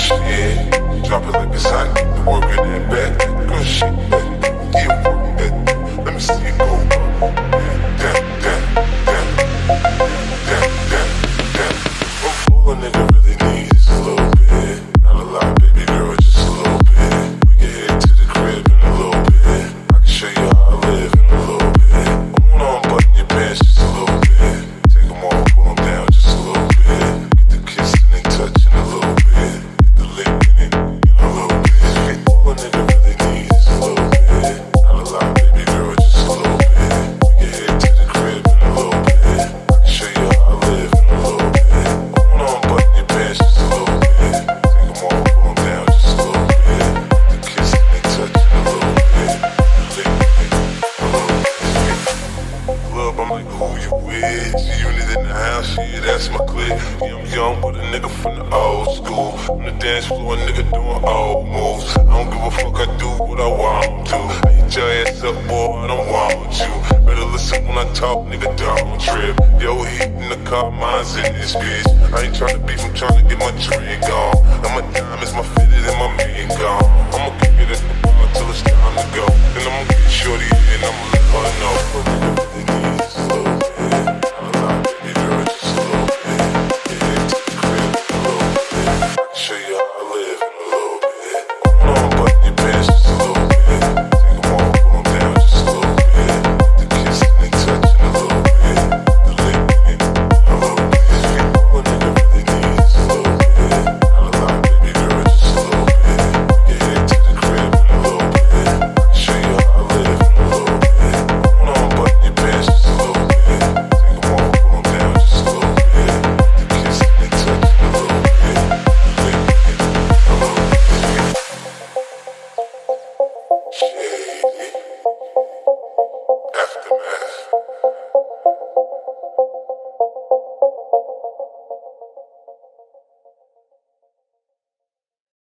shit. Drop it like it's hot, keep it working that back. Good shit, keep working that. Let me see it go. All a nigga really needs is a little bit. Not a lot, baby girl, just a little bit. We can head to the crib in a little bit. I can show you how I live in a little bit. I wanna unbutton your pants just a little bit. Take them off, pull them down just a little bit. Get the kissing and touching a little bit. Get the licking it in a little bit. All a nigga really needs is a little bit. Not a lot, baby girl, just a little bit. We can head to the crib in a little bit. I can show you how I live in a little bit. I wanna unbutton your pants just a little bit. Take them off, pull them down just a little bit. Get the kissing and touching a little bit. Licking it a little bit. Club, I'm like, who you with? G-Unit in the house, yeah, that's my clique. Yeah, I'm young, but a nigga from the old school. On the dance floor, a nigga doing old moves. I don't give a fuck, I do what I want to. I hit your ass up, boy, I don't want you. Better listen when I talk, nigga, don't trip. Yo, heat in the car, mine's in this bitch. I ain't tryna beef, I'm tryna get my drink on. And my diamonds, my fitted, and my mink gone. I'ma kick it at the bar till it's time to go. And I'ma get shorty and I'ma let her know.